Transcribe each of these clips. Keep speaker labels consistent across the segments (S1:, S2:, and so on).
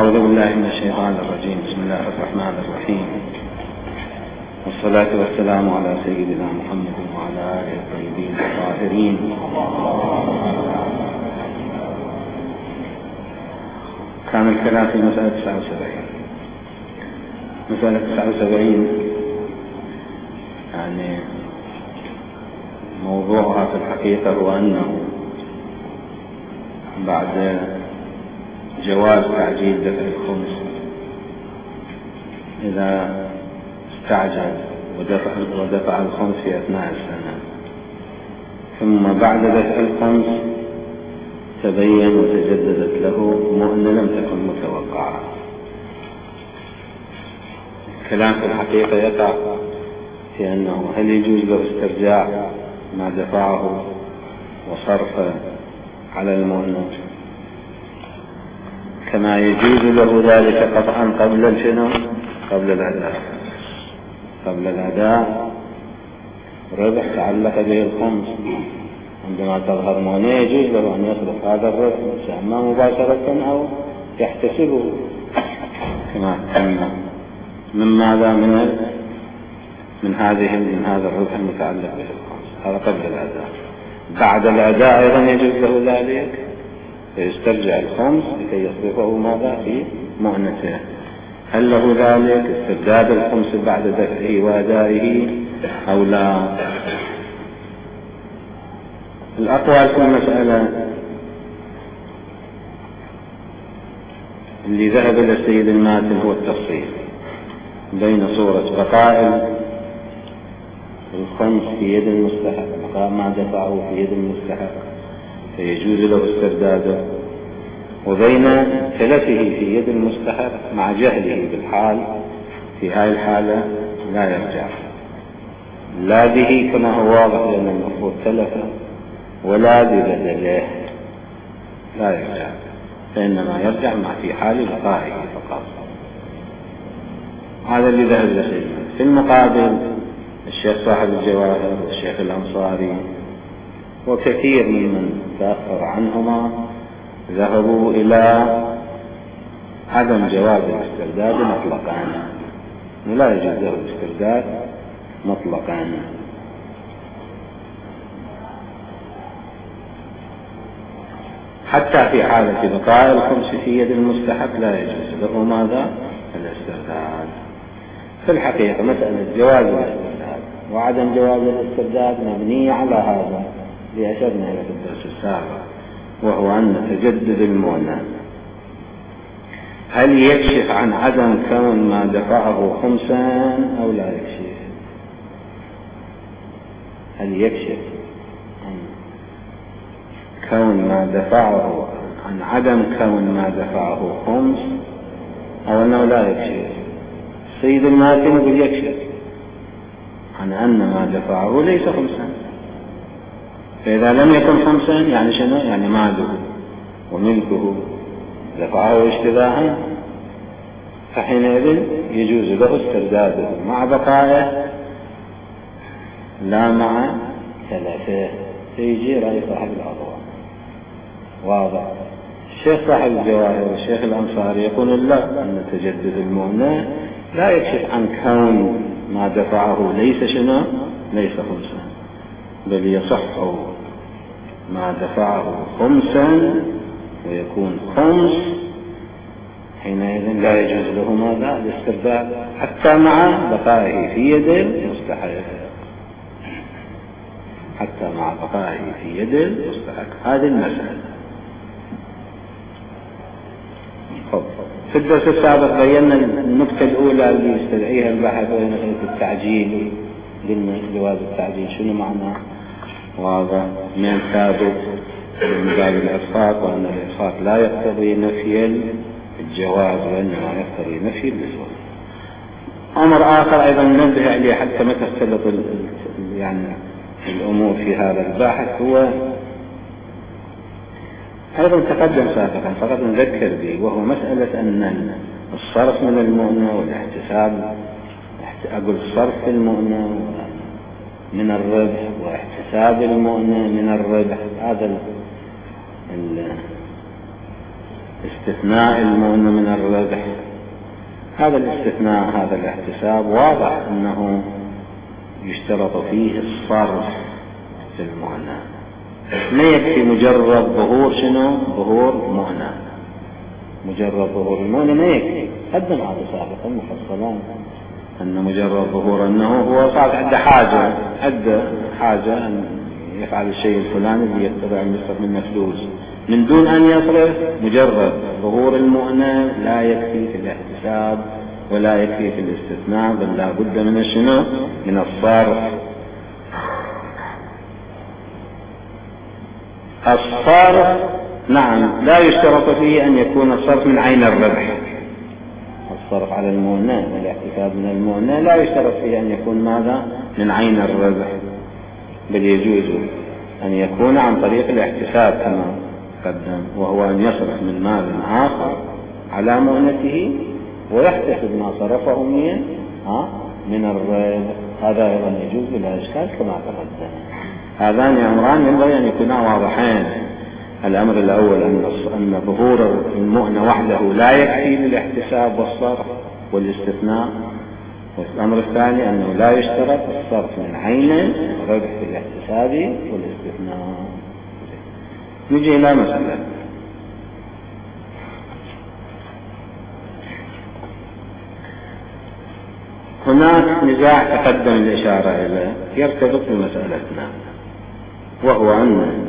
S1: أعوذ بالله من الشيطان الرجيم. بسم الله الرحمن الرحيم، والصلاة والسلام على سيدنا محمد وعلى آله الطيبين الطاهرين. كان الكلام في مسألة 79. مسألة 79 يعني موضوعها في الحقيقة هو أنه بعد جواز تعجيل دفع الخمس إذا استعجل ودفع الخمس في أثناء السنة، ثم بعد دفع الخمس تبين وتجددت له مؤنة لم تكن متوقعة. الكلام في الحقيقة يقع في أنه هل يجوز له استرجاع ما دفعه وصرف على المؤنة كما يجوز له ذلك قطعا قبل الأداء. قبل الأداء ربح تعلق به الخمس، عندما تظهر مؤنة يجوز له أن يصرف هذا الربح إما مباشرة أو يحتسبه كما تم من ماذا من هذا الربح المتعلق به الخمس. هذا قبل الأداء. بعد الأداء أيضا يجوز له ذلك، فيسترجع الخمس لكي يصرفه ماذا في مؤنته. هل له ذلك استرداد الخمس بعد دفعه وأدائه أو لا؟ الأقوال في المسألة اللي ذهب إلى السيد الماتن هو التفصيل بين صورة بقاء الخمس في يد المستحق، بقاء ما دفعه في يد المستحق فيجوز له استرداده، وبين تلفه في يد المستحق مع جهله بالحال. في هذه الحالة لا يرجع لا به كما هو واضح لأن المفروض تلفه، ولا ببدله لا يرجع، فإنما يرجع مع في حال بقائه فقط. هذا اللي ذهب إلى سيدنا. في المقابل الشيخ صاحب الجواهر والشيخ الأنصاري وكثير ممن تأخر عنهما ذهبوا إلى عدم جواز الاسترداد مطلقا، لا يجوز له الاسترداد مطلقا. حتى في حالة بقاء الخمس في يد المستحق لا يجوز له ماذا؟ الاسترداد. في الحقيقة مسألة جواز الاسترداد وعدم جواز الاسترداد مبنية على هذا اللي أشرنا إلى في الدرس السابق، وهو أن تجدد المؤنة هل يكشف عن عدم كون ما دفعه خمسا أو لا يكشف؟ هل يكشف عن كون ما دفعه عن عدم كون ما دفعه خمس أو أنه لا يكشف؟ السيد الماتن يقول يكشف عن أن ما دفعه ليس خمسا، فإذا لم يكن خمسا يعني شنو؟ يعني ماله وملكه دفعه اشتباها، فحينئذ يجوز له استرداده مع بقائه لا مع تلفه. فيجي رأي صاحب الأضواء واضح. الشيخ صاحب الجواهر والشيخ الأنصاري يقول لا، أن تجدد المؤنة لا يكشف عن كون ما دفعه ليس شنو؟ ليس خمسا، بل يصح ما دفعه خمسا ويكون خمس، حينئذ لا يجوز له ماذا؟ الاسترداد حتى مع بقائه في يد المستحق، حتى مع بقائه في يد المستحق. هذه المسألة. في الدرس السابق بينا النقطة الأولى اللي يستدعيها البحث وهي مسألة التعجيل. قلنا جواز التعجيل شنو معناه؟ واضح من ثابت من باب الإسقاط، وأن الإسقاط لا يقتضي نفي الجواز وإنما يقتضي نفي اللزوم. أمر آخر أيضا ننبه عليه حتى ما تختلط يعني الأمور في هذا الباحث، هو أيضا تقدم سابقا فقط نذكر به، وهو مسألة أن الصرف من المؤنة والاحتساب، أقول الصرف في المؤنة من الربح واحتساب المؤنة من الربح، هذا استثناء المؤنة من الربح الربح. هذا الاستثناء، هذا الاحتساب واضح أنه يشترط فيه الصرف في المعنى، ما يكفي مجرد ظهور شنو؟ ظهور معنى. مجرد ظهور المعنى ما يكفي. قدم هذا سابقا مفصلا أن مجرد ظهور أنه هو صار عنده حاجة أن يفعل الشيء الفلاني اللي يقتضي أن يصرف منه فلوس من دون أن يصرف. مجرد ظهور المعنى لا يكفي في الاحتساب ولا يكفي في الاستثناء، بل لا بد من شنو؟ من الصرف. الصرف نعم لا يشترط فيه أن يكون الصرف من عين الربح. الصرف على المعنى والاحتساب من المعنى لا يشترط فيه أن يكون ماذا؟ من عين الربح، بل يجوز أن يكون عن طريق الاحتساب كما قدم، وهو أن يصرف من مال آخر على مؤنته ويحتسب ما صرفه من الربح. هذا أيضا يجوز بلا إشكال كما تقدم. هذان أمران ينبغي أن يكونا واضحين. الأمر الأول أن ظهور المؤنة وحده لا يكفي للاحتساب والصرف والاستثناء، والأمر الثاني أنه لا يشترط الصرف من عين الربح في الاحتساب والاستثناء. نجي إلى مسألة هناك نزاع تقدم الإشارة إليه يرتبط بمسألتنا، وهو أن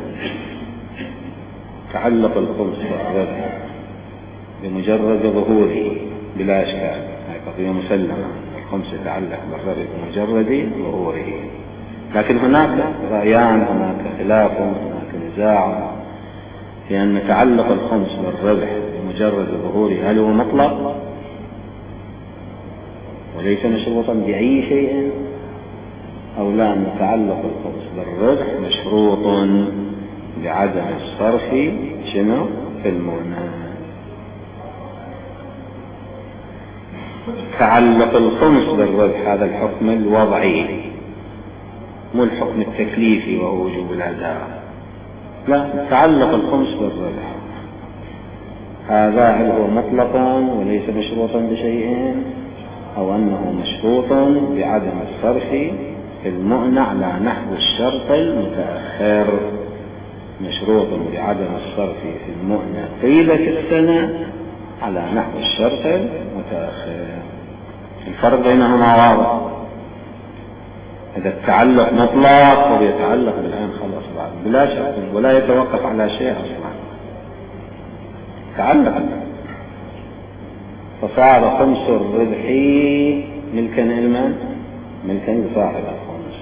S1: تعلق الخمس بالربح بمجرد ظهوره بلا إشكال، هذه قضية مسلمة. الخمس يتعلق بالربح بمجرد ظهوره، لكن هناك رأيان، هناك خلاف، هناك نزاع في أن تعلق الخمس بالربح بمجرد ظهوره هل هو مطلق وليس مشروطا بأي شيء، أو لا أن تعلق الخمس بالربح مشروط بعدم الصرف شنو في المعنى. تعلق الخمس بالربح هذا الحكم الوضعي، مو الحكم التكليفي وهو وجوب الأداء، لا، تعلق الخمس بالربح هذا هل هو مطلقا وليس مشروطا بشيء، أو أنه مشروط بعدم الصرف في المؤنة على نحو الشرط المتأخر. مشروط بعدم الصرف في المؤنة طيلة السنة على نحو الشرط المتأخر. الفرق بينهما واضح. إذا التعلق مطلق ويتعلق بالآن خلاص بعد بلا شرط ولا يتوقف على شيء أصلا، تعلق فصار خمس الربح ملكا لمن؟ ملكا لصاحب الخمس،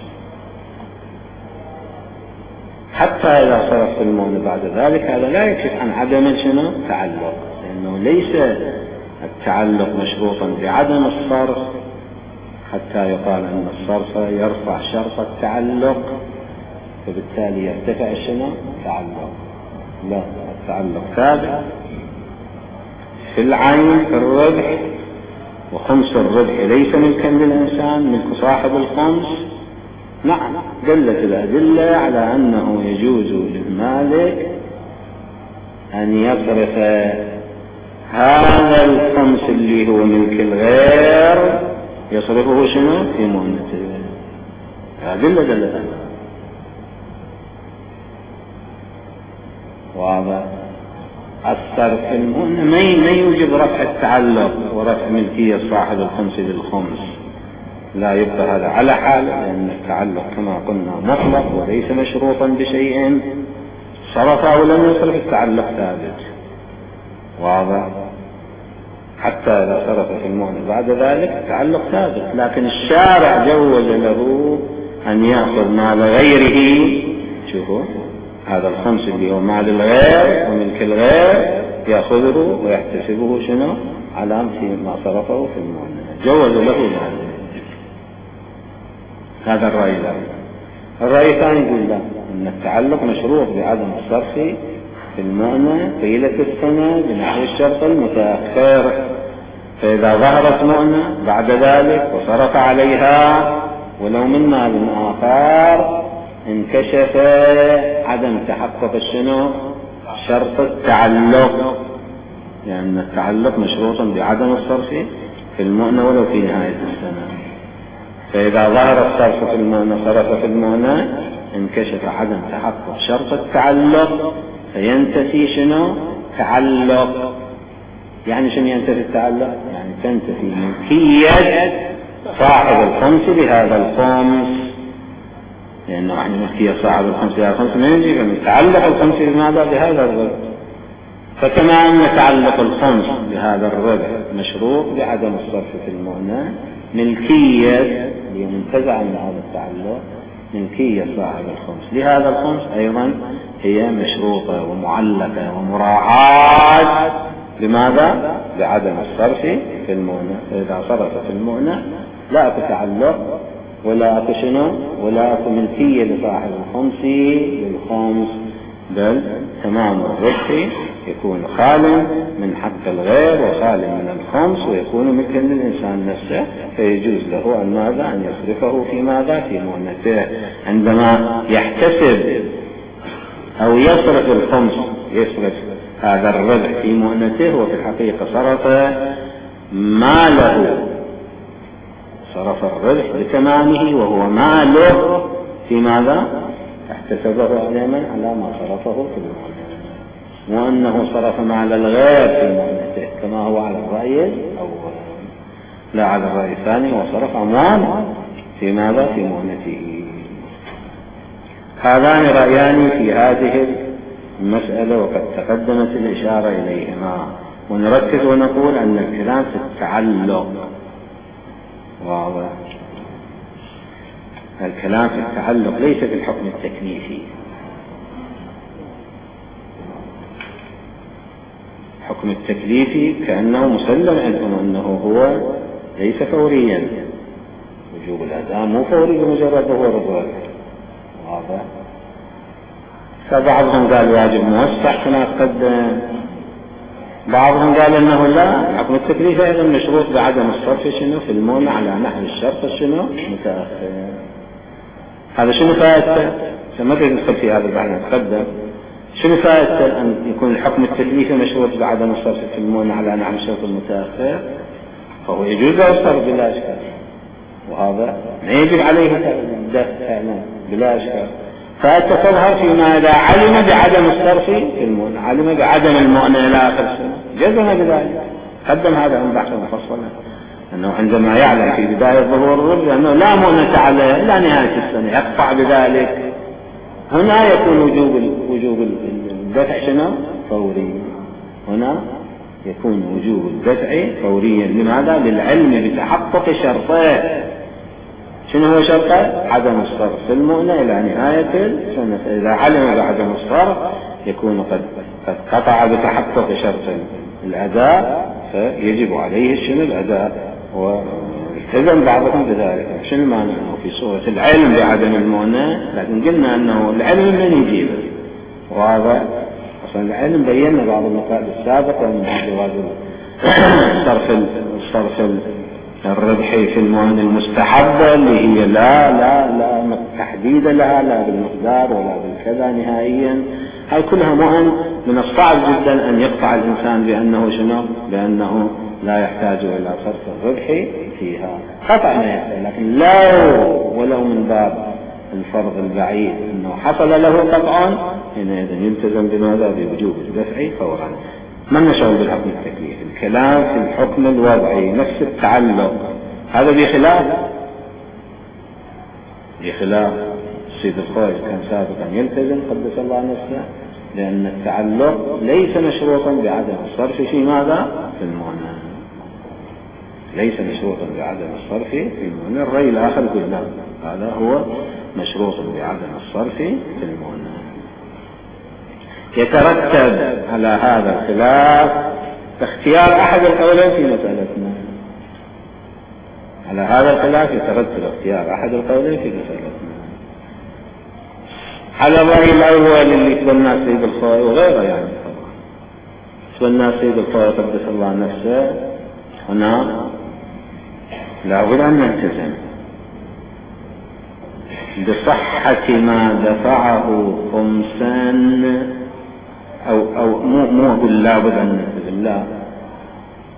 S1: حتى إذا صرف المؤنة بعد ذلك هذا لا يكشف عن عدم شنو؟ تعلق، لأنه ليس التعلق مشروطا بعدم الصرف حتى يقال أن الصرف يرفع شرط التعلق فبالتالي يرتفع شنو؟ تعلق. لا، التعلق ثابت في العين في الربح، وخمس الربح ليس ملكا للإنسان، ملك صاحب الخمس. نعم، دلت الأدلة على أنه يجوز للمالك أن يصرف هذا الخمس اللي هو ملك الغير يصرفه شنو؟ في مؤنته. الأدلة دلت واضح. الصرف في المؤنة ما يوجب رفع التعلق ورفع ملكية صاحب الخمس للخمس، لا يبقى هذا على حال، لأن التعلق كما قلنا مطلق وليس مشروطا بشيء، صرف أو لم يصرف التعلق ثابت. واضح. حتى إذا صرف في المؤنة بعد ذلك التعلق ثابت، لكن الشارع جوز له أن يأخذ مال غيره. شوفوا هذا الخمس اللي هو مال الغير وملك الغير يأخذه ويحتسبه شنو؟ على ما صرفه في المؤنة، جوز له ذلك. هذا الرأي الأول. الرأي الثاني يقول لا، أن التعلق مشروط بعدم الصرف في المؤنة طيلة السنة بنحو الشرط المتأخر، فإذا ظهرت مؤنة بعد ذلك وصرف عليها ولو من مال آخر انكشف عدم تحقق شنو؟ شرط التعلق. لأن التعلق مشروط بعدم الصرف في المؤنة ولو في نهاية السنة. فإذا ظهر الصرف في المؤنة صرف في المؤنة انكشف عدم تحقق شرط التعلق، فينتفي شنو؟ تعلق. يعني شنو ينتفي التعلق؟ يعني تنتفي ملكية صاحب الخمس بهذا الخمس، لأنه احنا ملكية صاحب الخمس بهذا الخمس ما يجي من تعلق الخمس بماذا؟ بهذا الربع. فكما أن تعلق الخمس بهذا الربع مشروط بعدم الصرف في المؤنة، ملكية لمنتزع من هذا التعلق ملكية صاحب الخمس لهذا الخمس أيضا هي مشروطة ومعلقة ومراعاة بماذا؟ بعدم الصرف في المؤنة. فإذا صرف في المؤنة لا أكو تعلق ولا أكو شنو ولا أكو ملكية لصاحب الخمس للخمس، بل تمام الربح يكون خال من حق الغير وخال من الخمس ويكون ملكا للإنسان نفسه، فيجوز له أن ماذا؟ أن يصرفه في ماذا؟ في مؤنته. عندما يحتسب أو يصرف الخمس يصرف هذا الربح في مؤنته وفي الحقيقة صرف ماله، صرف الربح بتمامه وهو ماله في ماذا؟ احتسبه علما على ما صرفه في المؤنة، وأنه صرف مال الغير في مؤنته كما هو على الرأي الأول، لا على الرأي الثاني وصرف أموال في ماذا؟ في مؤنته. هذان رأيان في هذه المسألة وقد تقدمت الإشارة إليهما، ونركز ونقول أن الكلام في التعلق واضح. الكلام في التعلق ليس في الحكم التكليفي. الحكم التكليفي كأنه مسلم عندهم أنه هو ليس فوريا، وجوب الأداء مو فوري بمجرد ظهور الربح واضح. فبعضهم قال واجب موسع كما تقدم، بعضهم قال انه لا، الحكم التكليفي ايضا مشروط بعدم الصرف شنو في المؤنة على نحو الشرط شنو متأخر. هذا شنو فائدته؟ ما تريد ندخل في هذا البحث نتقدم. شنو فائدته ان يكون الحكم التكليفي مشروط بعدم الصرف في المؤنة على نحو الشرط المتأخر؟ فهو يجوز له الصرف بلا اشكال، وهذا ما يجب عليه الدفع بلا اشكال. فتظهر فيما إذا علم بعدم الصرف في المؤنة، علم بعدم المؤنة إلى آخر السنة جزم بذلك. قدم هذا عن بحث مفصلا أنه عندما يعلم في بداية ظهور الربح أنه لا مؤنة عليه إلى نهاية السنة يقطع بذلك، هنا يكون وجوب الدفع شنو فوري. هنا يكون وجوب الدفع فوريا. لماذا؟ للعلم بتحقق شرطه. شنو هو شرطه؟ عدم الصرف في المؤنة إلى نهاية السنة. فإذا علم بعدم الصرف يكون قد قطع بتحقق شرط الأداء، فيجب عليه شنو الأداء، والتزم بعضهم بذلك. شنو معنى؟ في صورة العلم بعدم المؤنة، لكن قلنا أنه العلم من يجيبه وهذا أصلا العلم بينا بعض المقال السابقة من جواز الصرف الربحي في المؤنة المستحبة اللي هي لا تحديد لها لا بالمقدار ولا بالكذا نهائيا. هاي كلها مؤن من الصعب جدا أن يقطع الإنسان بأنه شنو؟ بأنه لا يحتاج إلى صرف الربح فيها قطع ما يحتاج. لكن ولو من باب الفرض البعيد أنه حصل له قطع حينئذ يلتزم بماذا؟ بوجوب الدفع فورا. ما نشعر بالحكم التكليفي. الكلام في الحكم الوضعي نفس التعلق، هذا بخلاف السيد الخوي كان سابقا يلتزم قدس الله نفسه، لأن التعلق ليس مشروطا بعدم الصرف في ماذا؟ في المؤنة. ليس مشروطا بعدم الصرف في المؤنة. الرأي الآخر قلنا هذا هو مشروط بعدم الصرف في المؤنة. يترتب على هذا الخلاف اختيار أحد القولين في مسألتنا. على هذا الخلاف يترتب اختيار أحد القولين في مسألتنا. على الرأي الأول اللي تبنى سيد الخوي وغيره، يعني تبنى سيد الخوي قدس الله نفسه، هنا لابد أن نلتزم بصحة ما دفعه خمسا أو مو أقول لابد أن نلتزم، لا،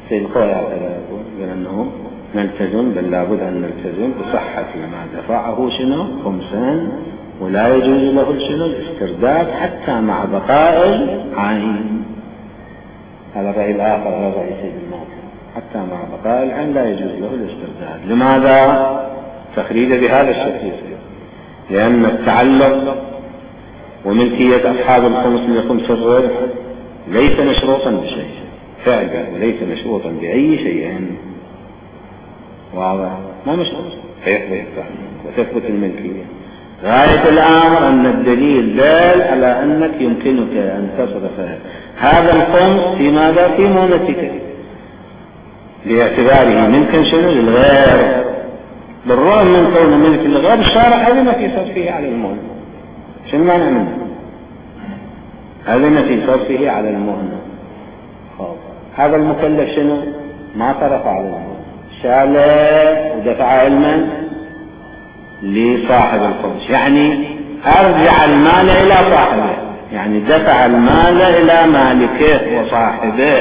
S1: سيد الخوئي هكذا يقول أنه نلتزم، بل لابد أن نلتزم بصحة ما دفعه شنو 5، ولا يجوز له شنو الاسترداد حتى مع بقاء العين. هذا الرأي الآخر غير رأي سيد الناصر، حتى مع بقاء العين لا يجوز له الاسترداد. لماذا؟ تخريج بهذا الشكل، لأن التعلق وملكية أصحاب الخمس لخمس الربح ليس مشروطا بشيء فعلا، وليس مشروطا بأي شيء. واضح؟ ما مشروط فيثبت وتثبت الملكية. غاية الأمر أن الدليل دال على أنك يمكنك أن تصرف هذا الخمس في ماذا؟ في مونتك، باعتباره ملكا شنو للغير، بالرغم من كون ملك للغير الشارع أذن في صرفه على المؤنة. شنو معنى منه؟ أذن في صرفه على المؤنة. هذا المكلف شنو؟ ما صرف على المؤنة، شاله ودفع علما لصاحب الخمس، يعني أرجع المال إلى صاحبه، يعني دفع المال إلى مالكه وصاحبه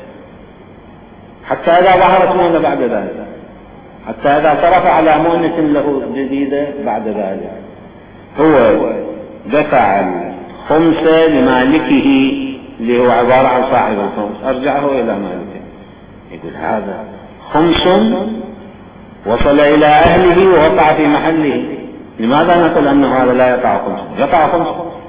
S1: حتى إذا ظهرت مؤنة بعد ذلك، حتى إذا صرف على مؤنة له جديدة بعد ذلك. هو دفع الخمس لمالكه اللي هو عبارة عن صاحب الخمس، أرجعه إلى مالكه. يقول هذا خمس وصل إلى أهله ووقع في محله. لماذا نقول أنه هذا لا يقع خمس؟ يقع خمس.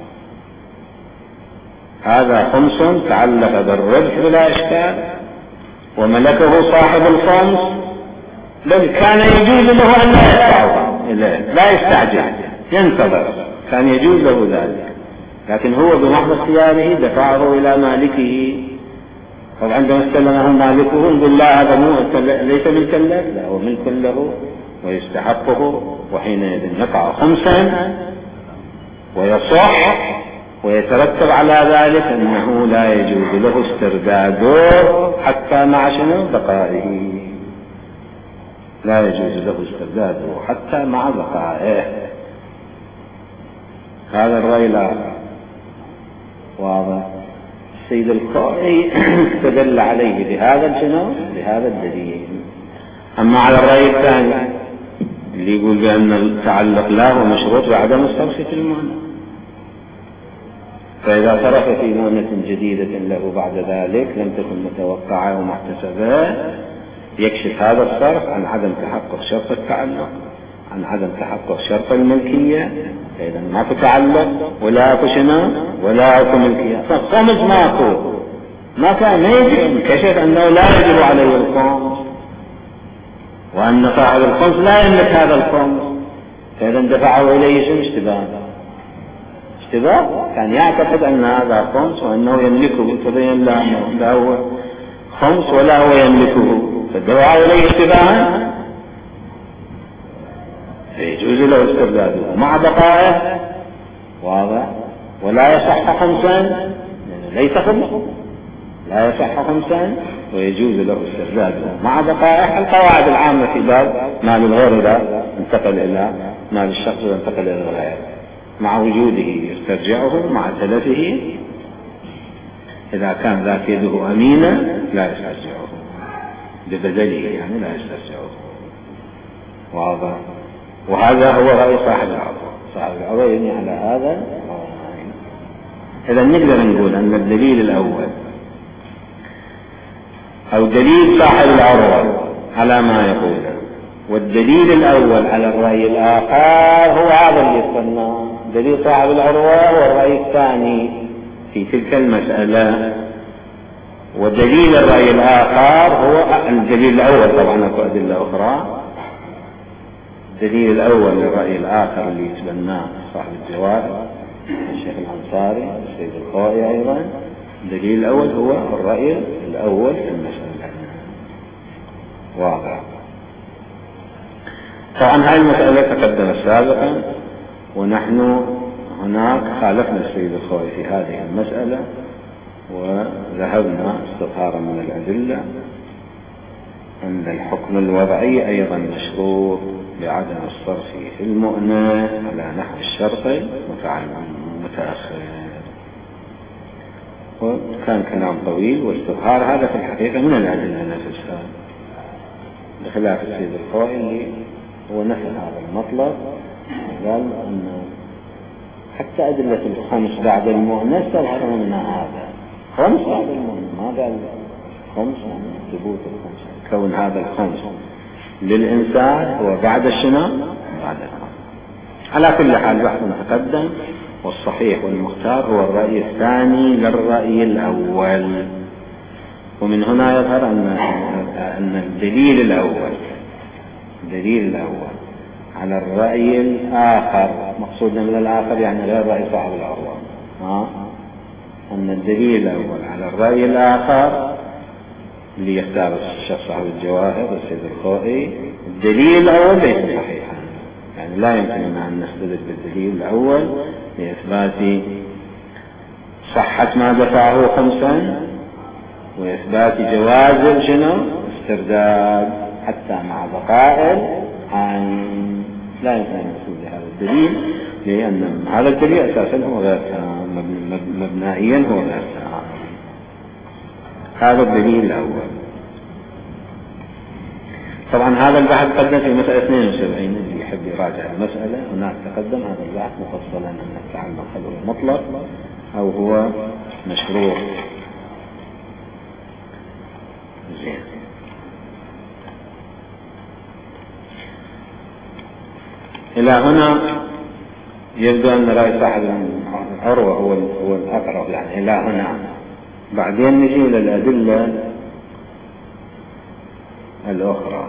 S1: هذا خمس تعلق بالربح بلا إشكال وملكه صاحب الخمس، بل كان يجوز له أن لا يدفعه إليه، لا يستعجل ينتظر، كان يجوز له ذلك، لكن هو بمحض اختياره دفعه إلى مالكه. وعندما استلمه مالكه نقول لا هذا ليس ملكا له، لا هو ملك له ويستحقه، وحينئذ يقع خمسا ويصح، ويترتب على ذلك أنه لا يجوز له استرداده حتى مع شنو بقائه، لا يجوز له استرداده حتى مع بقائه. هذا الرأي الآخر واضح. السيد الخوئي استدل عليه بهذا الدليل. أما على الرأي الثاني اللي يقول بأن التعلق له مشروط بعدم الصرف في المؤنة، فإذا صرف في مؤنة جديدة له بعد ذلك لم تكن متوقعة ومحتسبة، يكشف هذا الصرف عن عدم تحقق شرط التعلق، عن عدم تحقق شرط الملكية. إذا ما في تعلق ولا في شنو ولا في ملكية، فالخمس ما كان يجب، كشف أنه لا يجب عليه الخمس، وأن صاحب الخمس لا يملك هذا الخمس، فإذا دفعه إليه شنو اشتباه، كان يعتقد أن هذا خمس وأنه يملكه، تبين له أنه لا هو خمس ولا هو يملكه، فدفعه إليه اشتباها، فيجوز له استرداده مع بقائه. واضح؟ ولا يصح خمسا، ليس خمسا، لا يصح خمسا ويجوز له استرداده مع بقائه. القواعد العامة في باب مال الغير إذا انتقل إلى مال الشخص إذا انتقل إلى الغير، مع وجوده يسترجعه، مع تلفه إذا كان ذاك يده أمينة لا يسترجعه ببدله، يعني لا يسترجعه. واضح؟ وهذا هو رأي صاحب العروة يبني على هذا. إذا نقدر نقول أن الدليل الأول أو دليل صاحب العروة على ما يقوله، والدليل الأول على الرأي الآخر هو هذا اللي قلنا، دليل صاحب العروة والرأي الثاني في تلك المسألة. ودليل الرأي الآخر هو الدليل الأول، طبعا أكو أدلة أخرى. الدليل الأول للرأي الآخر اللي يتبناه صاحب الجواب الشيخ الأنصاري السيد الخوئي أيضا، الدليل الأول هو الرأي الأول في المسألة. واضح؟ طبعا هاي المسألة تقدمت سابقا، ونحن هناك خالفنا السيد الخوئي في هذه المسألة، وذهبنا استظهارا من الأدلة أن الحكم الوضعي أيضا مشروط بعدم الصرف في المؤنة على نحو الشرط متأخر. وكان كلام طويل، واستظهار هذا في الحقيقة من الأدلة نفسها. بخلاف السيد الخوئي اللي هو نفى هذا المطلب، قال أن حتى أدلة الخمس بعد المؤنث تظهر منها هذا خمس بعد المؤنث، ما قال خمس يعني ثبوت الخمس، كون هذا الخمس للإنسان هو بعد الشنو؟ بعد الخمس. على كل حال بحث تقدم، والصحيح والمختار هو الرأي الثاني للرأي الأول. ومن هنا يظهر أن الدليل الأول على الرأي الآخر، مقصودنا من الآخر يعني غير رأي صاحب العروة، أن الدليل الأول على الرأي الآخر اللي يختار الشخص صاحب الجواهر السيد الخوئي، الدليل الأول ليس صحيحا، يعني لا يمكننا أن نستدل بالدليل الأول لإثبات صحة ما دفعه خمسا وإثبات جواز شنو استرداد، حتى مع بقاء عن لا يمكن أن نستدل بهذا الدليل، لأن هذا الدليل أساسا هو غير تام، مبنائيا هو غير تام. هذا الدليل الأول. طبعا هذا البحث قدم في مسألة 72، اللي يحب يراجع المسألة هناك تقدم هذا البحث مفصلا أن التعلق هل هو مطلق أو هو مشروع. زين. إلى هنا يبدو أن رأي صاحب العروة هو الأقرب، يعني إلى هنا. بعدين نجي إلى الأدلة الأخرى.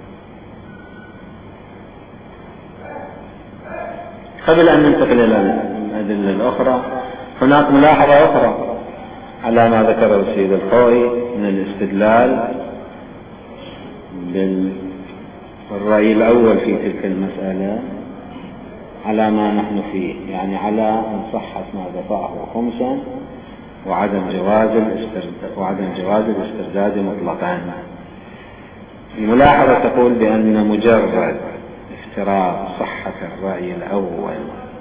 S1: قبل أن ننتقل إلى الأدلة الأخرى هناك ملاحظة أخرى على ما ذكره السيد الخوئي من الاستدلال بالرأي الأول في تلك المسألة على ما نحن فيه، يعني على أن صحة ما دفعه خمسا وعدم جواز الاسترداد مطلقا. الملاحظة تقول بأن مجرد افتراض صحة الرأي الأول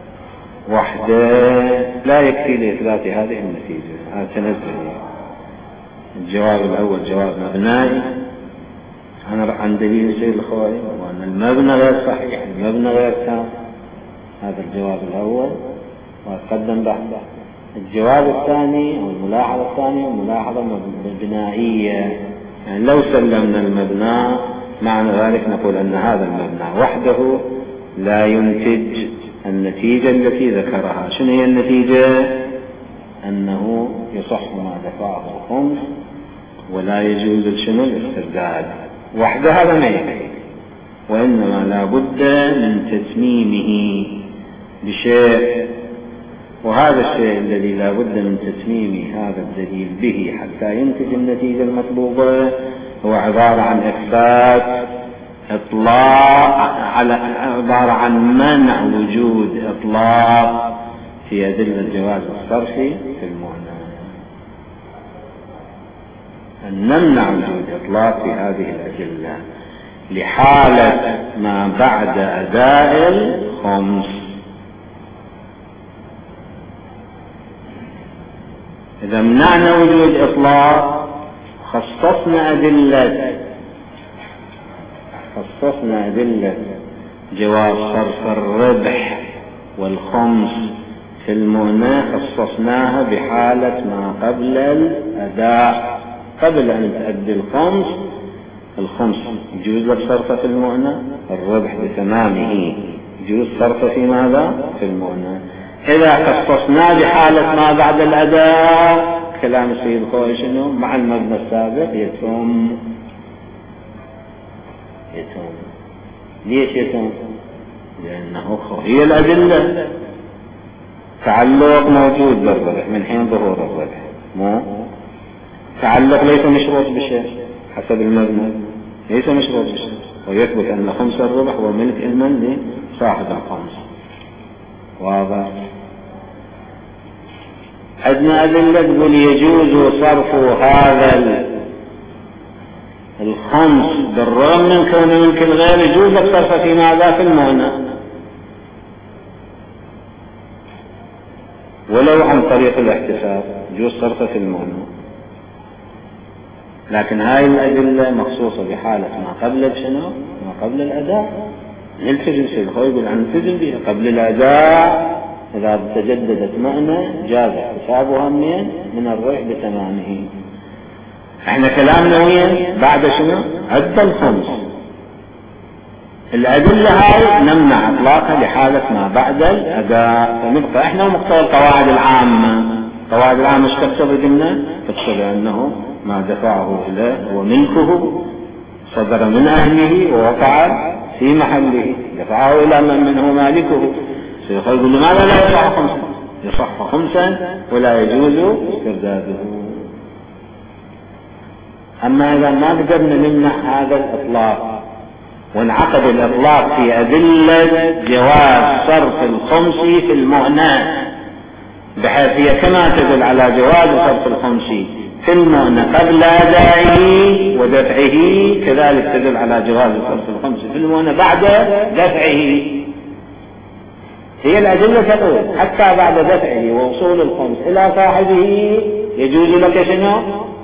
S1: وحده لا يكفي لإثبات هذه النتيجة. هذا تنزل الجواب الأول جواب مبنائي عن دليل السيد الخوئي، وأن المبنى غير صحيح، المبنى غير تام. هذا الجواب الأول وقدم بحثه. الجواب الثاني أو الملاحظة الثانية ملاحظة بنائية، يعني لو سلمنا المبنى معنى ذلك نقول أن هذا المبنى وحده لا ينتج النتيجة التي ذكرها. شنو هي النتيجة؟ أنه يصح ما دفعه خمس ولا يجوز شنو الاسترداد. وحده هذا ما يكفي، وإنما لا بد من تتميمه بشيء، وهذا الشيء الذي لا بد من تتميم هذا الدليل به حتى ينتج النتيجة المطلوبة هو عبارة عن إثبات إطلاق، عبارة عن منع وجود إطلاق في أدلة جواز الصرف في المعنى، أن نمنع وجود إطلاق في هذه الأدلة لحالة ما بعد أداء الخمس. إذا منعنا وجود إطلاق خصصنا أدلة جواز صرف الربح والخمس في المؤنى، خصصناها بحالة ما قبل الأداء، قبل أن تؤدي الخمس يجوز لك صرفه في المؤنى، الربح بتمامه يجوز صرفه في ماذا؟ في المؤنى. إذا خصصنا بحالة ما بعد الأداء كلام السيد الخوئي شنو؟ مع المبنى السابق يتم. ليش يتم؟ لأنه هي الأدلة تعلق موجود بالربح من حين ظهور الربح، مو تعلق ليس مشروط بشيء حسب المبنى، ليس مشروط بشيء، ويثبت أن خمس الربح هو ملك المن لصاحب الخمس. واضح؟ عندنا أدلة تقول يجوز صرف هذا الخمس بالرغم من كونه ملك الغير، يجوز لك صرفه في ماذا؟ في المؤنى، ولو عن طريق الاحتساب يجوز صرفه في المؤنى. لكن هاي الأدلة مخصوصة بحالة ما قبل شنو؟ ما قبل الأداء. نلتزم سيد الخوي يقول نلتزم بها قبل الأداء. إذا تجددت معنى جاز احتسابها من الربع بتمامه. احنا كلامنا وين بعد شنو؟ أدى الخمس. الأدلة هاي نمنع إطلاقها لحالة ما بعد الأداء. فنبقى احنا ومقتضى القواعد العامة. القواعد العامة ايش تقتضي قلنا؟ تقتضي أنه ما دفعه إليه هو ملكه، صدر من أهله ووقع في محله، دفعه إلى من منه مالكه. سيقول لماذا لا يصح خمسا؟ يصح خمسا ولا يجوز استرداده. أما إذا ما قدرنا نمنع هذا الإطلاق وانعقد الإطلاق في أدلة جواز صرف الخمس في المؤنة، بحيث هي كما تدل على جواز صرف الخمس في المؤنة قبل أدائه ودفعه، كذلك تدل على جواز صرف الخمس في المؤنة بعد دفعه. هي الأدلة تقول حتى بعد دفعه ووصول الخمس إلى صاحبه يجوز لك شنو؟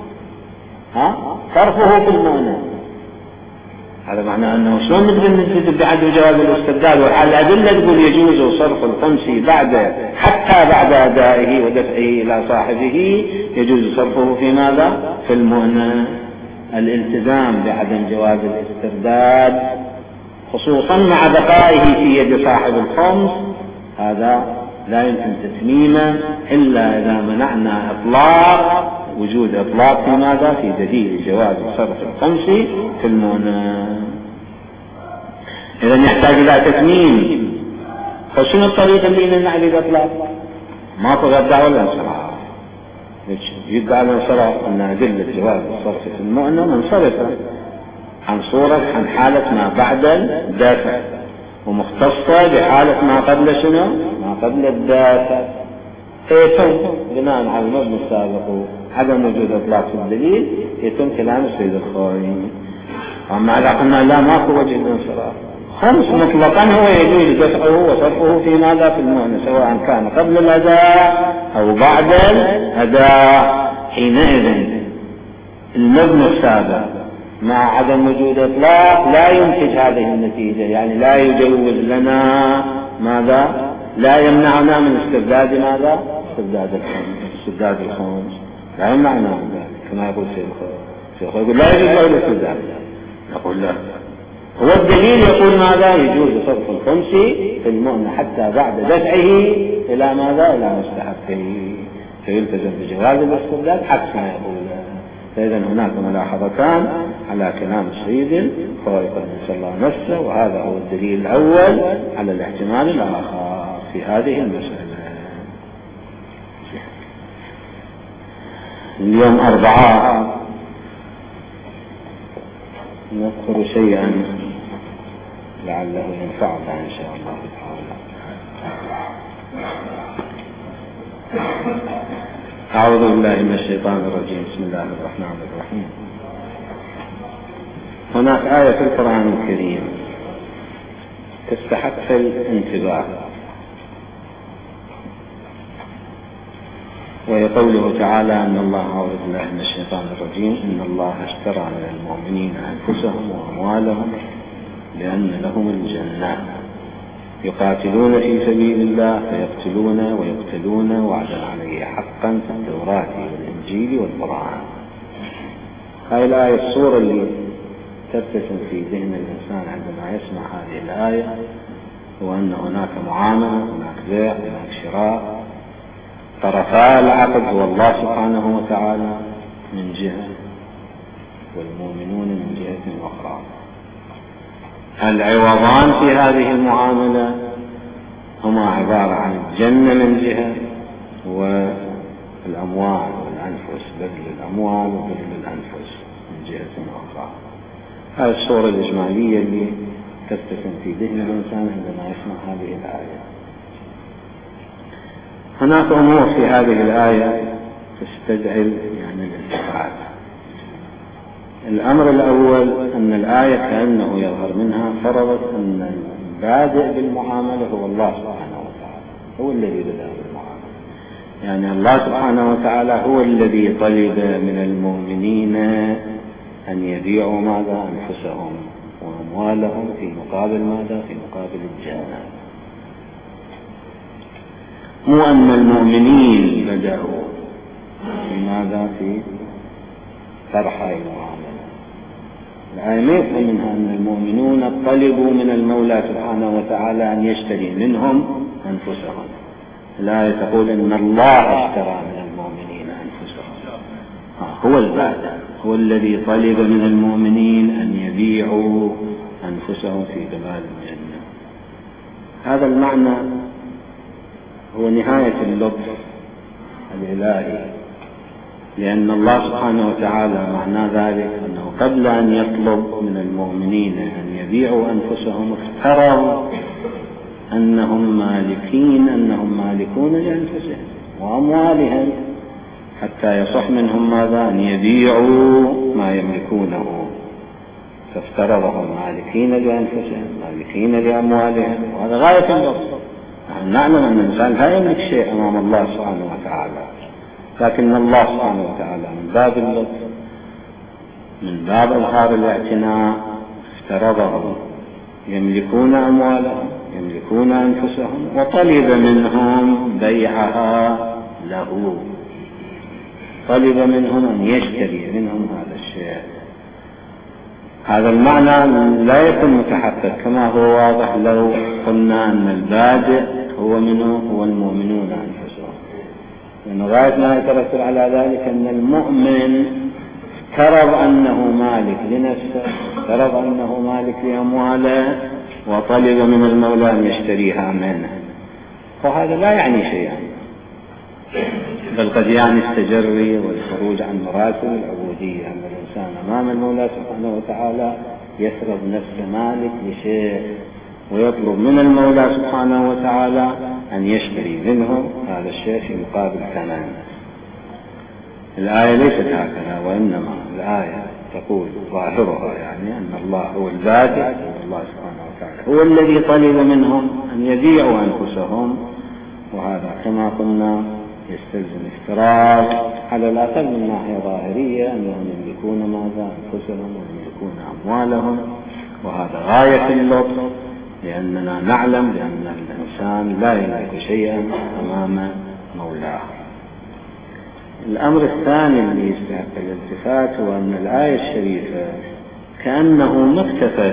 S1: صرفه في المؤنة. هذا معناه أنه شلون نقدر نلتزم بعدم جواز الاسترداد والحال الأدلة تقول يجوز صرف الخمس حتى بعد أدائه ودفعه إلى صاحبه يجوز صرفه في ماذا؟ في المؤنة. الالتزام بعدم جواز الاسترداد خصوصا مع بقائه في يد صاحب الخمس هذا لا يمكن تتميمه إلا إذا منعنا إطلاق وجود إطلاق في ماذا؟ في دليل جواز صرف الخمس في المؤنة. إذن يحتاج إلى تتميم. فشنو الطريقة اللي نمنع الإطلاق؟ ما تغدى ولا انصراف. يدعى الانصراف أن أدلة جواز الصرف في المؤنة منصرفة عن حالة ما بعد الدافع، ومختصة بحالة ما قبل شنو؟ ما قبل الدافع. يتم بناء على المبنى السابق عدم وجود إطلاق في الدليل يتم كلام السيد الخوي. أما إذا قلنا لا ماكو وجه الانصراف خمس مطلقا هو يجوز دفعه وصرفه في ماذا؟ في المؤنة، سواء كان قبل الأداء أو بعد الأداء. حينئذ المبنى السابق مع عدم وجود إطلاق لا ينتج هذه النتيجة، يعني لا يجوز لنا ماذا؟ لا يمنعنا من استرداد ماذا؟ استرداد الخمس لا يمنعنا من ذلك كما يقول الشيخ يقول لا يجوز له الاسترداد. نقول لا، هو الدليل يقول ماذا؟ يجوز صرف الخمس في المؤنة حتى بعد دفعه إلى ماذا؟ إلى مستحقه، فيلتزم بجواز الاسترداد عكس ما يقول. فإذا هناك ملاحظتان على كلام السيد الخوي قدس الله نفسه، وهذا هو الدليل الأول على الاحتمال الآخر في هذه المسألة. اليوم 4 نذكر شيئا لعله ينفعنا إن شاء الله تعالى. أعوذ بالله من الشيطان الرجيم. بسم الله الرحمن الرحيم. هناك آية في القرآن الكريم تستحق الانتباه، وهي قوله تعالى أن الله أعوذ بالله من الشيطان الرجيم إن الله اشترى من المؤمنين أنفسهم وأموالهم بأن لهم الجنة يقاتلون في سبيل الله فيقتلون ويقتلون وعدا عليه حقا في التوراة والإنجيل والقرآن. هاي الآية الصورة اللي ترتسم في ذهن الإنسان عندما يسمع هذه الآية هو أن هناك معاملة، هناك بيع، هناك شراء، طرفا العقد هو الله سبحانه وتعالى من جهة والمؤمنون من جهة أخرى. العوضان في هذه المعاملة هما عبارة عن الجنة من جهة والأموال والأنفس، بذل الأموال وبذل الأنفس من جهة أخرى. هذه الصورة الإجمالية اللي ترتسم في ذهن الإنسان عندما يسمع هذه الآية. هناك أمور في هذه الآية تستدعي الالتفات. الأمر الأول أن الآية كأنه يظهر منها فرضت أن البادئ بالمعاملة هو الله سبحانه وتعالى، هو الذي بدأ بالمعاملة. يعني الله سبحانه وتعالى هو الذي طلب من المؤمنين أن يبيعوا ماذا؟ أنفسهم وأموالهم في مقابل ماذا؟ في مقابل الجنة. مو أن المؤمنين بدأوا في ماذا؟ في طرح هذه المعاملة. الآية ما يفهم منها أن المؤمنون طلبوا من المولى سبحانه وتعالى أن يشتري منهم أنفسهم. الآية تقول إن الله اشترى من المؤمنين أنفسهم. هو البادئ، هو الذي طلب من المؤمنين أن يبيعوا أنفسهم في جمال الجنة. هذا المعنى هو نهاية اللطف الإلهي، لأن الله سبحانه وتعالى معنى ذلك أنه قبل أن يطلب من المؤمنين أن يبيعوا أنفسهم افترض أنهم مالكون لأنفسهم وأموالهم، حتى يصح منهم ماذا؟ أن يبيعوا ما يملكونه، فافترضهم مالكين لأنفسهم مالكين لأموالهم، وهذا غاية اللطف. نحن نعلم أن الإنسان لا يملك شيء أمام الله سبحانه وتعالى، لكن الله سبحانه وتعالى من باب اللطف، من باب إظهار الاعتناء، افترضهم يملكون أموالهم يملكون أنفسهم، وطلب منهم بيعها له، طلب منهم أن يشتري منهم هذا الشيء. هذا المعنى لا يكون متحقق كما هو واضح لو قلنا أن البادئ هو منه هو المؤمنون أنفسهم، لأن غاية ما يترتب على ذلك أن المؤمن افترض أنه مالك لنفسه، افترض أنه مالك لأمواله، وطلب من المولى أن يشتريها منه. فهذا لا يعني شيئا، بل قد يعني التجري والخروج عن مراتب العبودية، أن الإنسان أمام المولى سبحانه وتعالى يفرض نفسه مالك لشيء، ويطلب من المولى سبحانه وتعالى أن يشتري منه هذا الشيء في مقابل ثمن. الآية ليست هكذا، وإنما الآية تقول ظاهرها يعني أن الله هو البادئ، الله سبحانه وتعالى هو الذي طلب منهم أن يبيعوا أنفسهم، وهذا كما قلنا يستلزم افتراض على الأقل من ناحية ظاهرية أنهم يملكون ماذا؟ أنفسهم ويملكون أموالهم، وهذا غاية اللطف، لأننا نعلم بأن الإنسان لا يملك شيئا أمام مولاه. الأمر الثاني الذي يستحق الالتفات هو أن الآية الشريفة كأنه ما اكتفت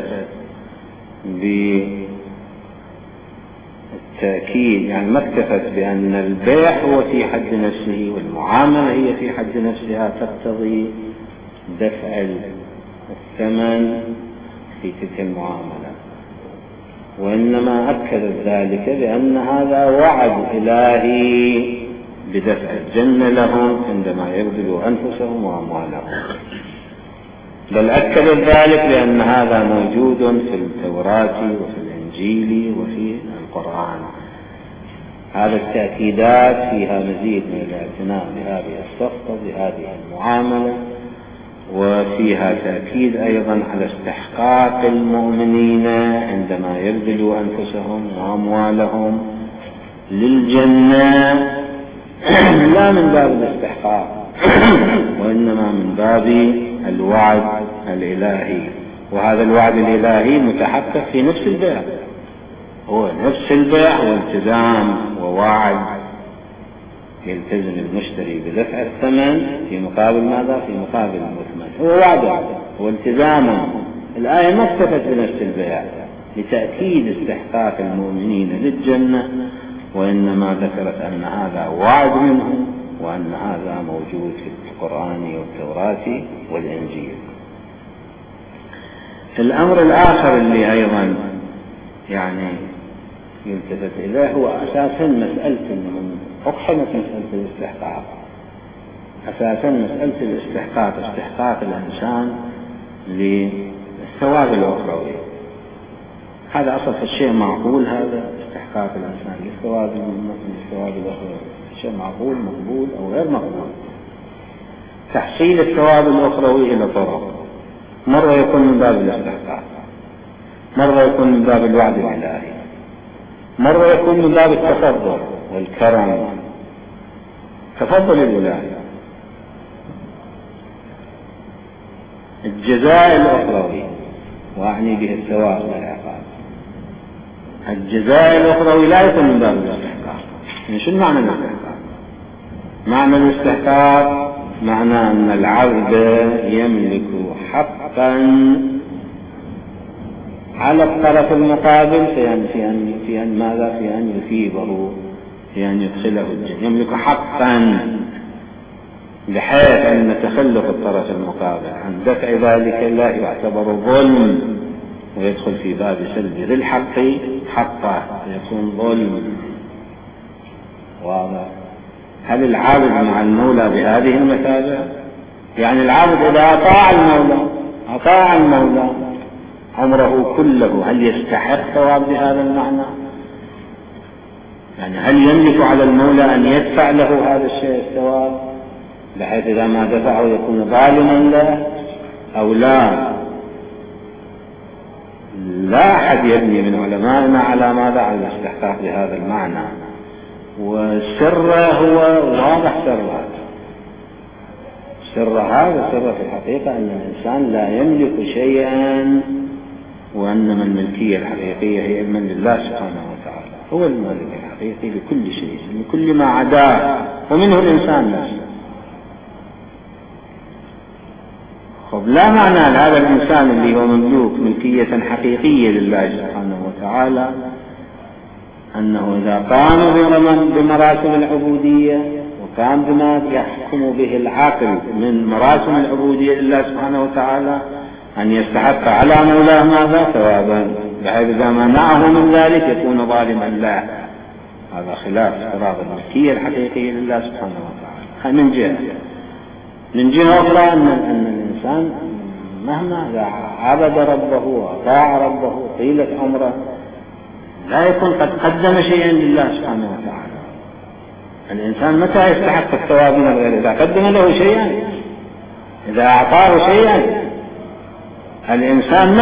S1: بالتأكيد، يعني ما اكتفت بأن البيع هو في حد نفسه والمعاملة هي في حد نفسها تقتضي دفع الثمن في تلك المعاملة، وإنما أكدت ذلك بأن هذا وعد إلهي بدفع الجنة لهم عندما يبذلوا أنفسهم وأموالهم، بل أكدت ذلك لأن هذا موجود في التوراة وفي الإنجيل وفي القرآن. هذه التأكيدات فيها مزيد من الاعتناء بهذه الصفقة بهذه المعاملة، وفيها تأكيد أيضا على استحقاق المؤمنين عندما يبذلوا أنفسهم وأموالهم للجنة، لا من باب الاستحقاق وإنما من باب الوعد الإلهي. وهذا الوعد الإلهي متحقق في نفس البيع، هو نفس البيع والتزام ووعد يلتزم المشتري بدفع الثمن في مقابل ماذا؟ في مقابل المثمن، هو وعده والتزامه. الآية ما اكتفت بنفس البيع لتأكيد استحقاق المؤمنين للجنة، وإنما ذكرت أن هذا وعد منه وأن هذا موجود في القرآن والتوراة والإنجيل. الأمر الآخر اللي أيضا يعني يلتفت إليه هو أساسا مسألة من أقحمت مسألة الاستحقاق. أساسا مسألة الاستحقاق استحقاق الإنسان للثواب الأخروي، هذا أصل الشيء معقول، هذا استحقاق الإنسان للثواب الأخروي شيء معقول مقبول أو غير مقبول. تحصيل الثواب الأخروي إلى طرق، مرة يكون من باب الاستحقاق، مرة يكون من باب الوعد الإلهي، مرة يكون من باب التفضل والكرم، تفضل الإلهي. الجزاء الأخروي، وأعني به الثواب والعقاب. الجزاء الأخروي لا يكون من باب الاستحقاق. يعني شو معنى الاستحقاق؟ معنى الاستحقاق معنى أن العبد يملك حقا على الطرف المقابل في أن ماذا؟ في أن يثيبه، في أن يدخله الجنة. يملك حقا بحيث أن تخلف الطرف المقابل عن دفع ذلك لا يعتبر ظلم ويدخل في باب سلب ذي الحق حقه يكون ظلم. واضح؟ هل العابد مع المولى بهذه المثابة؟ يعني العابد إذا أطاع المولى عمره كله، هل يستحق ثواب بهذا المعنى؟ يعني هل يملك على المولى أن يدفع له هذا الشيء الثواب بحيث إذا ما دفعه يكون ظالما له أو لا؟ لا أحد يبني من علمائنا على ماذا؟ على الاستحقاق بهذا المعنى. والسر هو واضح، سر هذا سر في الحقيقة أن الإنسان لا يملك شيئا، وأنما الملكية الحقيقية هي من لله سبحانه وتعالى، هو المالك الحقيقي لكل شيء، لكل ما عداه، ومنه الإنسان نفسه. خب لا معنى هذا الإنسان اللي هو مملوك ملكية حقيقية لله سبحانه وتعالى أنه إذا قام بمراسم العبودية وقام بما يحكم به العقل من مراسم العبودية لله سبحانه وتعالى أن يستحق على مولاه ماذا؟ ثوابا، بحيث إذا منعه من ذلك يكون ظالما له. هذا خلاف افتراض الملكية الحقيقية لله سبحانه وتعالى. من جهة أخرى أن الإنسان مهما عبد ربه وأطاع ربه طيلة عمره لا يكون قد قدم شيئا لله سبحانه وتعالى. الإنسان متى يستحق الثواب من الغير؟ إذا قدم له شيئا، إذا أعطاه شيئا. الإنسان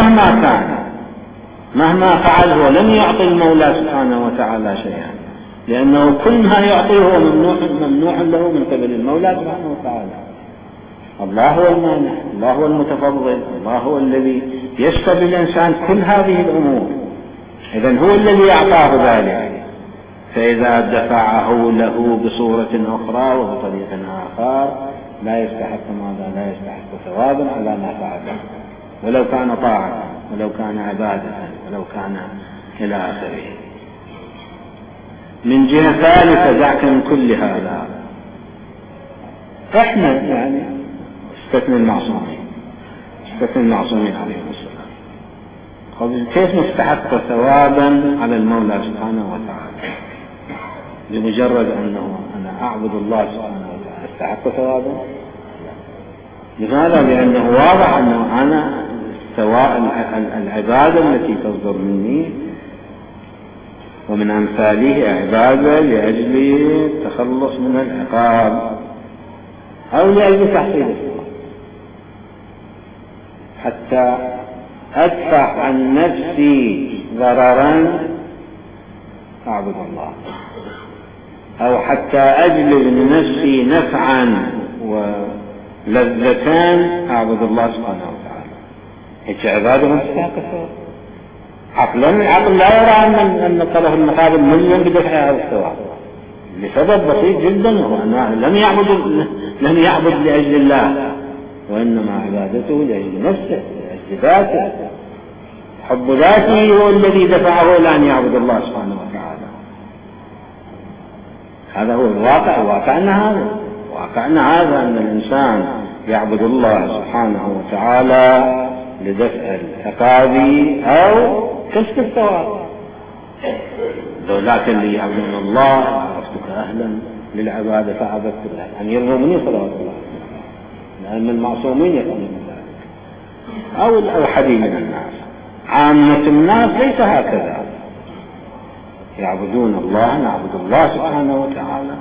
S1: مهما فعل هو لم يعطي المولى سبحانه وتعالى شيئا، لأنه كل ما يعطيه هو ممنوع له من قبل المولى سبحانه وتعالى. الله هو المانع، الله هو المتفضل، الله هو الذي يشفى بالإنسان كل هذه الأمور. إذن هو الذي أعطاه ذلك، فإذا دفعه له بصورة أخرى وبطريق آخر لا يستحق ماذا؟ لا يستحق ثوابا على ما فعله، ولو كان طاعة، ولو كان عبادة، ولو كان إلى آخره. من جهة ثالثة دعك من كل هذا، احنا يعني استثنى المعصومين عليهم السلام. كيف نستحق ثوابا على المولى سبحانه وتعالى بمجرد أنه أنا أعبد الله سبحانه وتعالى استحق ثوابا؟ لماذا؟ لأنه واضح أنه أنا سواء العبادة التي تصدر مني ومن أمثاله عبادة لأجل التخلص من العقاب أو لأجل تحصيل الثواب، حتى أدفع عن نفسي ضررا أعبد الله، أو حتى أجلب لنفسي نفعا ولذتان أعبد الله سبحانه وتعالى. هيك عبادة مستحق الثواب. العقل لا يرى أن الطرف المقابل ملزم بدفع هذا الثواب لسبب بسيط جدا، وهو أنه لم يعبد لأجل الله، وإنما عبادته لأجل نفسه، لأجل ذاته. حب ذاته هو الذي دفعه إلى أن يعبد الله سبحانه وتعالى. هذا هو الواقع. واقعنا هذا أن الإنسان يعبد الله سبحانه وتعالى لدفع العقاب أو كسب الثواب. لولاك اللي يعبدون الله عرفتك أهلا للعبادة فعبدت أمير المؤمنين صلوات الله، لأن المعصومين يفعلون ذلك، أو حديث من الناس. عامة الناس ليس هكذا، يعبدون الله، نعبد الله سبحانه وتعالى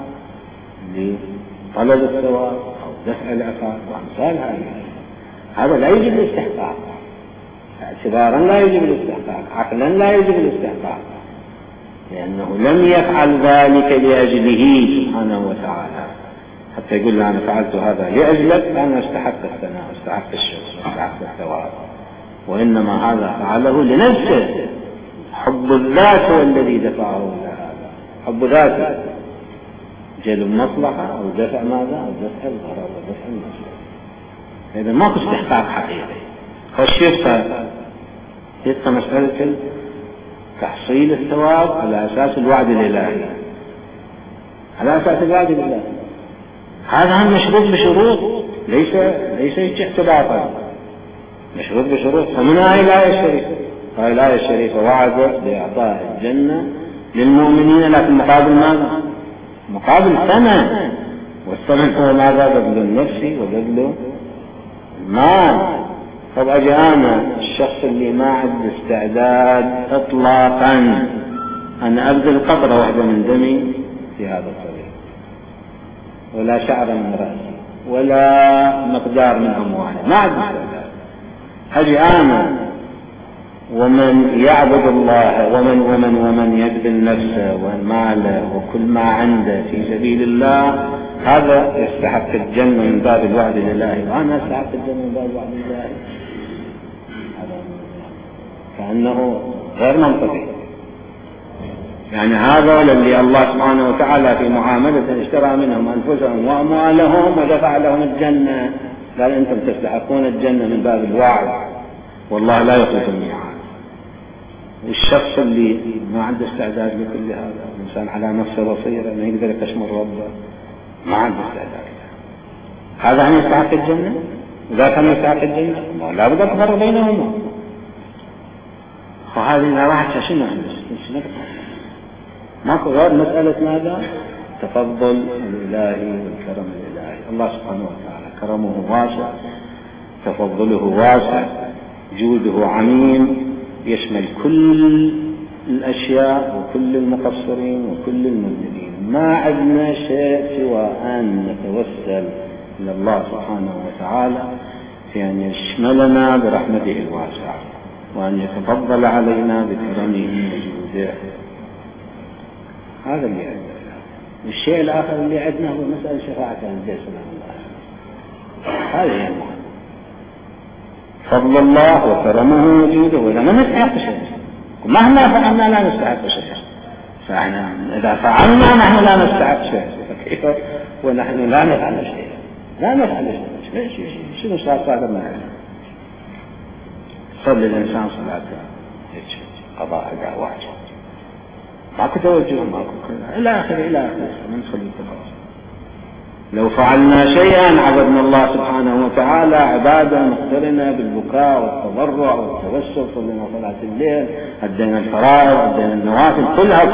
S1: لطلب الثواب أو دفع العقاب وأمثال هذا لا يجب الاستحقاق، اعتبارا لا يجب الاستحقاق، عقلا لا يجب الاستحقاق، لأنه لم يفعل ذلك لأجله سبحانه وتعالى، حتى يقول له أنا فعلت هذا لأجلك، أنا استحق الثناء واستحق الشكر واستحق الثواب، وإنما هذا فعله لنفسه. حب الذات هو الذي دفعه إلى هذا، حب ذاته، جلب مصلحة أو دفع ماذا، أو دفع الضرر أو دفع المصلحة. إذا ماكو استحقاق حقيقي. خش يبقى مسألة تحصيل الثواب على أساس الوعد الإلهي، على أساس الوعد الإلهي. هذا هم مشروط بشروط، ليس احتباطا، مشروط بشروط. فمن هذه الآية الشريفة، هذه الآية الشريفة وعدت بإعطاء الجنة للمؤمنين، لكن مقابل ماذا؟ مقابل ثمن، والثمن هو ماذا؟ بذل النفس وبذل المال. طب أجي أنا الشخص اللي ما عنده استعداد إطلاقا أن أبذل قطرة واحدة من دمي في هذا الطريق، ولا شعر من رأسي، ولا مقدار من أموالي، ما عنده استعداد. أجي أنا ومن يعبد الله ومن يبذل نفسه وماله وكل ما عنده في سبيل الله، هذا يستحق الجنة من باب الوعد الإلهي، وأنا أستحق الجنة من باب الوعد الإلهي. كأنه غير منطقي. يعني هذا الذي الله سبحانه وتعالى في معاملة اشترى منهم أنفسهم وأموالهم ودفع لهم الجنة، قال أنتم تستحقون الجنة من باب الوعد، والله لا يخلف الميعاد. الشخص اللي ما عنده استعداد لكل هذا، الإنسان على نفسه بصيرة، ما يقدر يكشمر ربه، ما عنده استعداد، هذا هم يستحق الجنة وذاك هم يستحق الجنة، لا بد تفرق بينهما. وهذه إذا راحت شنو ماكو غير مسألة ماذا؟ تفضل الإلهي والكرم الإلهي. الله سبحانه وتعالى كرمه واسع، تفضله واسع، جوده عميم، يشمل كل الأشياء وكل المقصرين وكل المذنبين. ما عندنا شيء سوى أن نتوسل إلى الله سبحانه وتعالى في أن يشملنا برحمته الواسعة، وأن يتفضل علينا بكرمه وجوده. هذا اللي عندنا. الشيء الآخر اللي عندنا هو مسألة شفاعة النبي صلى الله عليه وسلم. هذا هي المهم. فضل الله وكرمه وجوده، وإذا ما نستحق شيء، مهما فعلنا لا نستحق شيء. فإحنا إذا فعلنا نحن لا نستحق شيء، فكيف ونحن لا نفعل شيء؟ لا نفعل شيء. شنو صار ما نعلم. صلى الإنسان صلاة قضاء دعواته، ماكو توجه، ماكو كذا، إلى آخره من صلي التفاصيل. لو فعلنا شيئا عبدنا الله سبحانه وتعالى عبادة مقترنة بالبكاء والتضرع والتوسل، صلينا صلاة الليل، أدينا الفرائض، أدينا النوافل، كلها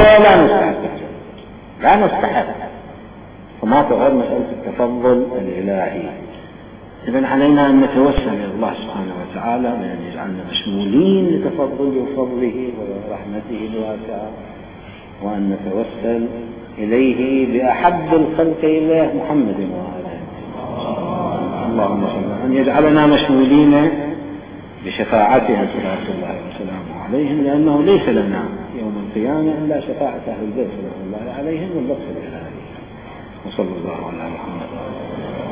S1: لا نستحق. فما غير مسألة التفضل الإلهي. إذن علينا أن نتوسل إلى الله سبحانه وتعالى بأن يجعلنا مشمولين لتفضله وفضله ورحمته الواسعة، وأن نتوسل إليه بأحب الخلق إليه محمد وآله. اللهم صل، أن يجعلنا مشمولين بشفاعته صلوات الله وسلامه عليهم، لأنه ليس لنا يوم القيامة إلا شفاعة أهل البيت صلى الله عليهم والبصر الإلهي. وصلى الله على محمد.